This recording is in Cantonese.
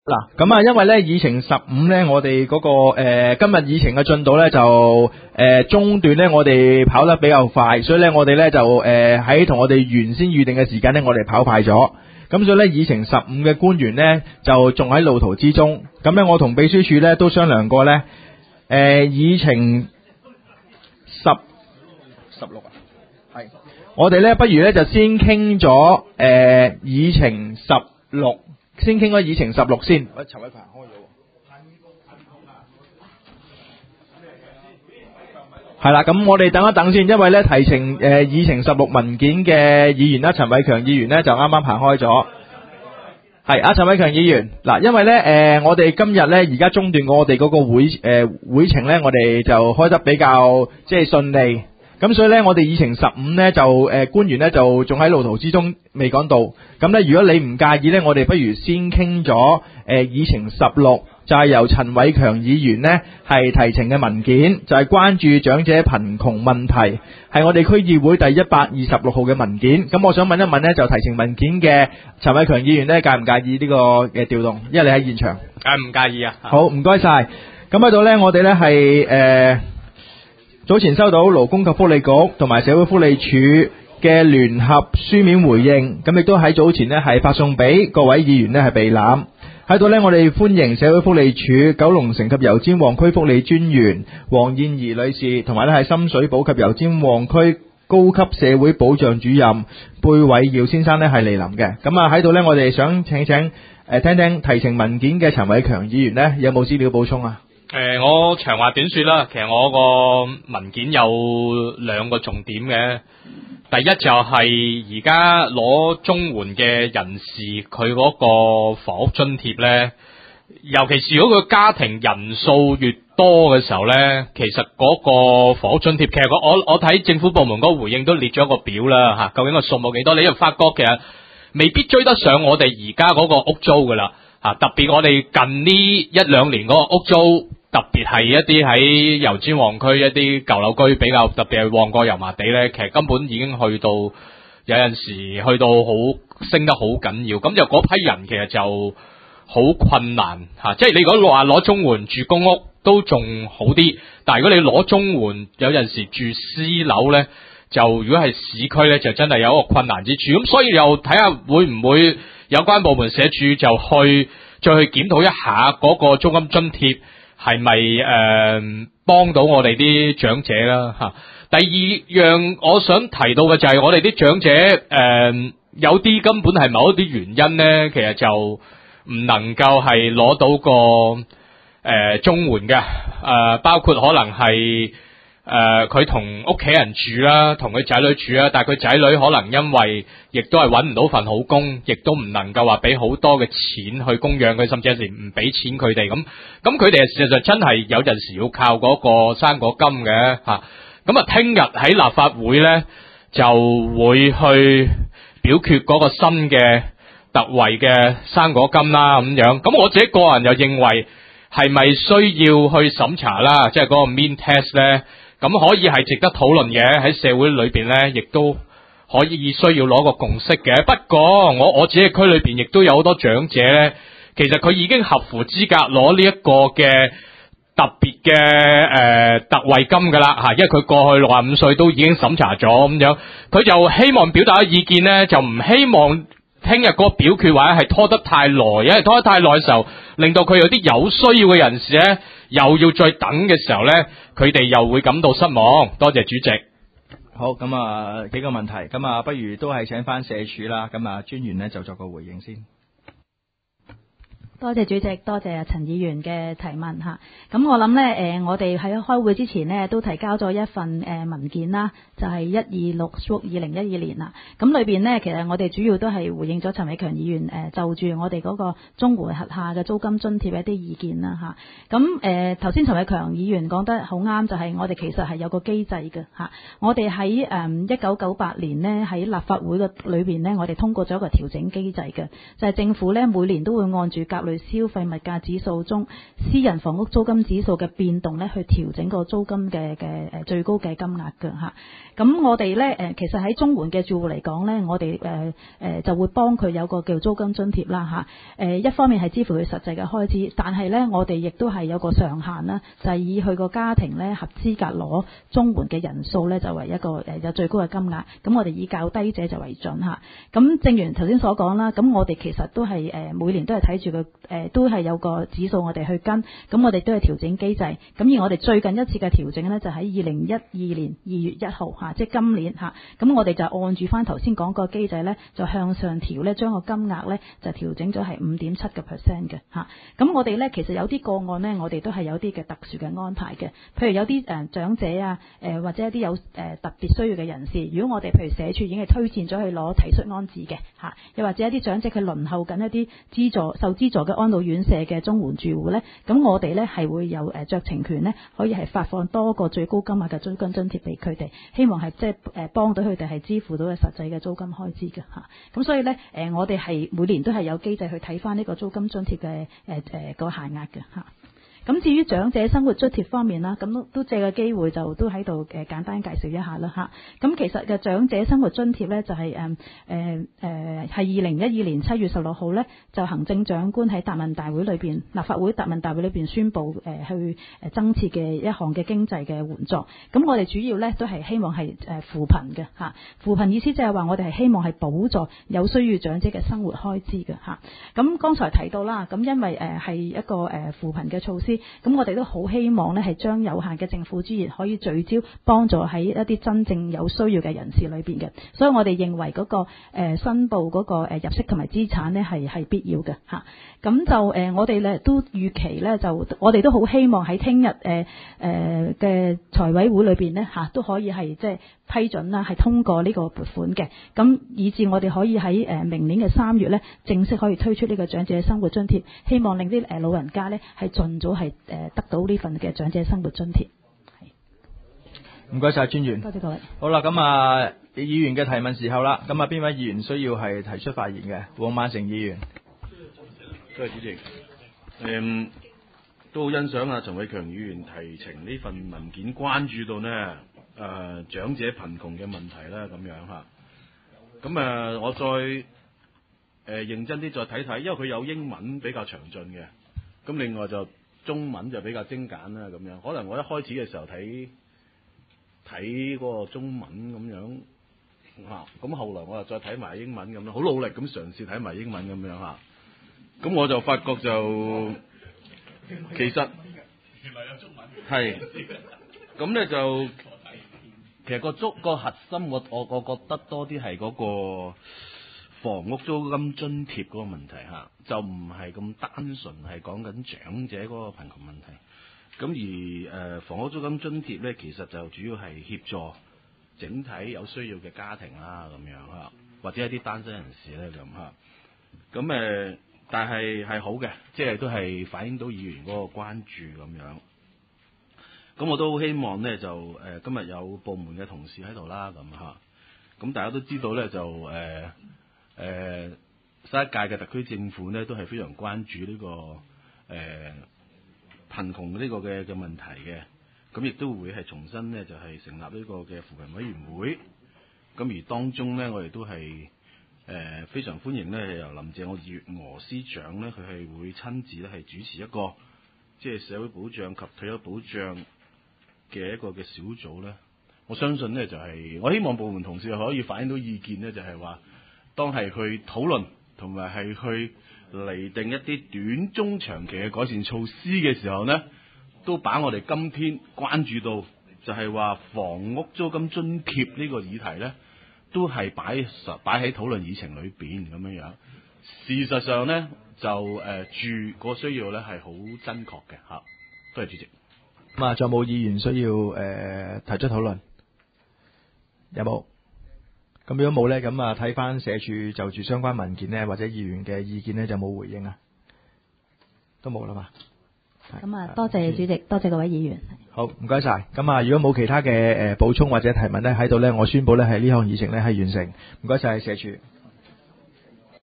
嗱，咁啊，因為咧議程15咧，我哋嗰個今日議程嘅進度咧就中段咧，我哋跑得比較快，所以咧我哋咧就喺同我哋原先預定嘅時間咧，我哋跑快咗。咁所以咧議程15嘅官員咧就仲喺路途之中。咁咧我同秘書處咧都商量過咧，議程16啊，係，我哋咧不如咧就先傾咗議程16。先傾咗議程16先。喂，陳偉強開咗喎。係啦，咁我哋等一等先，因為咧提呈議程16文件嘅議員啦，陳偉強議員咧就啱啱行開咗。係啊，陳偉強議員，嗱，因為咧我哋今日咧而家中段我哋嗰個會程咧，我哋就開得比較即係順利。咁所以咧，我哋議程15咧就官員咧就仲喺路途之中未趕到。咁咧，如果你唔介意咧，我哋不如先傾咗議程16，就係由陳偉強議員咧係提呈嘅文件，就係關注長者貧窮問題，係我哋區議會第126號嘅文件。咁我想問一問咧，就提呈文件嘅陳偉強議員咧，介唔介意呢個嘅調動？因為你喺現場。 唔介意啊。 好，唔該晒。咁喺度咧，我哋咧係早前收到勞工及福利局同埋社會福利署嘅聯合書面回應，咁亦都喺早前呢係發送俾各位議員呢係備覽。喺度呢，我哋歡迎社會福利署九龍城及油尖旺區福利專員黃燕儀女士，同埋呢係深水埗及油尖旺區高級社會保障主任貝偉耀先生呢係蒞臨嘅。咁啊喺度呢，我哋想請聽聽提呈文件嘅陳偉強議員呢有冇資料補充啊？ 我長話短說啦，其實我個文件有2個重點嘅。第一就係而家攞綜援嘅人士，佢嗰個房屋津貼咧，尤其是如果個家庭人數越多嘅時候咧，其實嗰個房屋津貼，其實我睇政府部門嗰個回應都列咗一個表啦吓，究竟個數目幾多？你又發覺其實未必追得上我哋而家嗰個屋租噶啦吓，特別我哋近呢1-2年嗰個屋租。特別係一啲喺油尖旺區一啲舊樓區比較，特別係旺角油麻地咧，其實根本已經去到有陣時去到好升得好緊要，咁就嗰批人其實就好困難吓，即係你如果話攞綜援住公屋都仲好啲，但係如果你攞綜援有陣時住私樓咧，就如果係市區咧，就真係有一個困難之處，咁所以又睇下會唔會有關部門社署就再去檢討一下嗰個租金津貼。係咪幫到我哋啲長者啦吓？第二樣我想提到嘅就係我哋啲長者有啲根本係某一啲原因咧，其實就唔能夠係攞到個綜援嘅包括可能係佢同屋企人住啦，同佢仔女住啦，但係佢仔女可能因為亦都係揾唔到份好工，亦都唔能夠話俾好多嘅錢去供養佢，甚至有時唔俾錢佢哋咁佢哋事實上真係有陣時要靠嗰個生果金嘅吓。咁啊，聽日喺立法會咧就會去表決嗰個新嘅特惠嘅生果金啦咁樣。咁我自己個人又認為係咪需要去審查啦，即係嗰個 mean test 咧？咁可以係值得討論嘅，喺社會裏邊咧，亦都可以需要攞個共識嘅。不過我自己區裏邊亦都有好多長者咧，其實佢已經合乎資格攞呢一個嘅特別嘅特惠金噶啦吓，因為佢過去65歲都已經審查咗咁樣，佢就希望表達嘅意見咧，就唔希望聽日嗰個表決或者係拖得太耐，因為拖得太耐嘅時候，令到佢有啲有需要嘅人士咧，又要再等嘅時候咧，佢哋又會感到失望。多謝主席。 好，咁啊幾個問題，咁啊不如都係請翻社署啦，咁啊專員咧就作個回應先。 多謝主席，多謝陳議員嘅提問吓。咁我諗呢，我哋喺開會之前呢都提交咗一份文件啦，就係126/2012年啦。咁裏邊呢，其實我哋主要都係回應咗陳偉強議員就住我哋嗰個綜援轄下嘅租金津貼一啲意見啦吓。咁頭先陳偉強議員講得好啱，就係我哋其實係有個機制嘅吓。我哋喺1998年呢，喺立法會嘅裏邊呢，我哋通過咗一個調整機制嘅，就係政府呢每年都會按住甲類慮消費物價指數中私人房屋租金指數嘅變動咧，去調整個租金嘅最高嘅金額嘅嚇。咁我哋咧其實喺綜援嘅住戶嚟講咧，我哋就會幫佢有個叫租金津貼啦嚇。一方面係支付佢實際嘅開支，但係咧我哋亦都係有個上限啦，就係以佢個家庭咧合資格攞綜援嘅人數咧就為一個有最高嘅金額。咁我哋以較低者就為準嚇。咁正如頭先所講啦，咁我哋其實都係每年都係睇住個都係有個指數我哋去跟，咁我哋都係調整機制。咁而我哋最近一次嘅調整呢，就喺2012年2月1號嚇，即係今年嚇。咁我哋就按住翻頭先講個機制呢，就向上調呢，將個金額呢就調整咗係5.7% 嘅嚇。咁我哋呢，其實有啲個案呢，我哋都係有啲嘅特殊嘅安排嘅。譬如有啲長者啊，或者一啲有特別需要嘅人士，如果我哋譬如社署已經係推薦咗去攞體恤安置嘅嚇，又或者一啲長者佢輪候緊一啲受資助嘅安老院舍嘅綜援住戶呢，咁我哋呢係會有酌情權呢，可以係發放多個最高金額嘅租金津貼俾佢哋，希望係即係幫到佢哋係支付到嘅實際嘅租金開支嘅嚇。咁所以呢，我哋係每年都係有機制去睇翻呢個租金津貼嘅個限額嘅嚇。咁至於長者生活津貼方面啦，咁都借個機會就都喺度簡單介紹一下啦嚇。咁其實嘅長者生活津貼咧就係係2012年7月16號咧，就行政長官喺答問大會裏邊，立法會答問大會裏邊宣布去增設嘅一項嘅經濟嘅援助。咁我哋主要咧都係希望係扶貧嘅嚇。扶貧意思即係話我哋係希望係補助有需要長者嘅生活開支嘅嚇。咁剛才提到啦，咁因為係一個扶貧嘅措施。咁我哋都好希望呢係將有限嘅政府資源可以聚焦幫助喺一啲真正有需要嘅人士裏邊嘅，所以我哋認為嗰個申報嗰個入息同埋資產呢係必要嘅嚇。咁就我哋咧都預期呢，就我哋都好希望喺聽日嘅財委會裏邊呢嚇都可以係即係批准啦，係通過呢個撥款嘅，咁以至我哋可以喺明年嘅3月呢正式可以推出呢個長者生活津貼，希望令啲老人家呢係盡早係得到呢份嘅長者生活津貼。 唔該晒專員， 多謝各位。 好啦，咁啊，議員嘅提問時候啦，咁啊，邊位議員需要係提出發言嘅？黃萬成議員。 多謝主席。都好欣賞啊陳偉強議員提呈呢份文件，關注到呢長者貧窮嘅問題啦，咁樣嚇。咁我再認真啲再睇睇，因為佢有英文比較詳盡嘅，咁另外就中文就比較精簡啦，咁樣。可能我一開始嘅時候睇嗰個中文咁樣嚇，咁後來我又再睇埋英文咁樣，好努力咁嘗試睇埋英文咁樣嚇。咁我就發覺就其實原來有中文係咁咧，就其實個核心我覺得多啲係嗰個房屋租金津貼嗰個問題嚇，就唔係咁單純係講緊長者嗰個貧窮問題。咁而房屋租金津貼咧，其實就主要係協助整體有需要嘅家庭啦，咁樣嚇，或者一啲單身人士咧咁嚇。咁但係好嘅，即係都係反映到議員嗰個關注咁樣。咁我都好希望呢，就今日有部門嘅同事喺度啦，咁嚇。咁大家都知道呢，就新一屆嘅特區政府呢，都係非常關注呢個貧窮呢個嘅問題嘅。咁亦都會係重新呢，就係成立呢個嘅扶貧委員會。咁而當中呢，我哋都係非常歡迎咧，由林鄭月娥司長咧，佢係會親自咧係主持一個即係社會保障及退休保障嘅一個嘅小組咧。我相信咧就係我希望部門同事可以反映到意見咧，就係話當係去討論同埋係去釐定一啲短中長期嘅改善措施嘅時候呢，都把我哋今天關注到就係話房屋租金津貼呢個議題咧，都係擺喺討論議程裏邊咁樣樣。事實上咧，就住個需要咧係好真確嘅嚇。多謝主席。 咁啊，仲有冇議員需要提出討論？有冇？咁如果冇咧，咁啊睇翻社署就住相關文件咧，或者議員嘅意見咧，就冇回應啊？都冇啦嘛。 咁啊，多謝主席，多謝各位議員。 好，唔該晒。咁啊，如果冇其他嘅補充或者提問咧喺度咧，我宣佈咧係呢項議程咧係完成。唔該晒社署。